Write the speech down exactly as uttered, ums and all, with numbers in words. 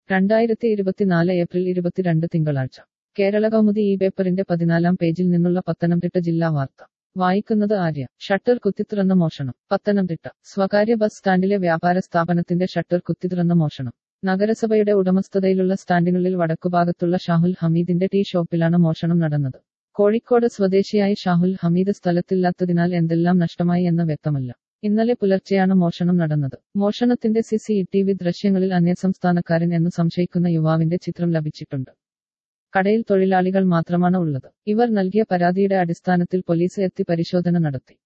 രണ്ടായിരത്തി ഇരുപത്തിനാല് ഏപ്രിൽ ഇരുപത്തിരണ്ട് തിങ്കളാഴ്ച കേരള കൗമുദി ഈ പേപ്പറിന്റെ പതിനാലാം പേജിൽ നിന്നുള്ള പത്തനംതിട്ട ജില്ലാ വാർത്ത വായിക്കുന്നത് ആര്യ. ഷട്ടർ കുത്തിത്തുറന്ന മോഷണം. പത്തനംതിട്ട സ്വകാര്യ ബസ് സ്റ്റാൻഡിലെ വ്യാപാര സ്ഥാപനത്തിന്റെ ഷട്ടർ കുത്തിത്തുറന്ന മോഷണം. നഗരസഭയുടെ ഉടമസ്ഥതയിലുള്ള സ്റ്റാൻഡിനുള്ളിൽ വടക്കുഭാഗത്തുള്ള ഷാഹുൽ ഹമീദിന്റെ ടീ ഷോപ്പിലാണ് മോഷണം നടന്നത്. കോഴിക്കോട് സ്വദേശിയായ ഷാഹുൽ ഹമീദ് സ്ഥലത്തില്ലാത്തതിനാൽ എന്തെല്ലാം നഷ്ടമായി എന്ന് വ്യക്തമല്ല. ഇന്നലെ പുലർച്ചെയാണ് മോഷണം നടന്നത്. മോഷണത്തിന്റെ സി സി ടി വി ദൃശ്യങ്ങളിൽ അന്യസംസ്ഥാനക്കാരൻ എന്ന് സംശയിക്കുന്ന യുവാവിന്റെ ചിത്രം ലഭിച്ചിട്ടുണ്ട്. കടയിൽ തൊഴിലാളികൾ മാത്രമാണ് ഉള്ളത്. ഇവർ നൽകിയ പരാതിയുടെ അടിസ്ഥാനത്തിൽ പോലീസ് എത്തി പരിശോധന നടത്തി.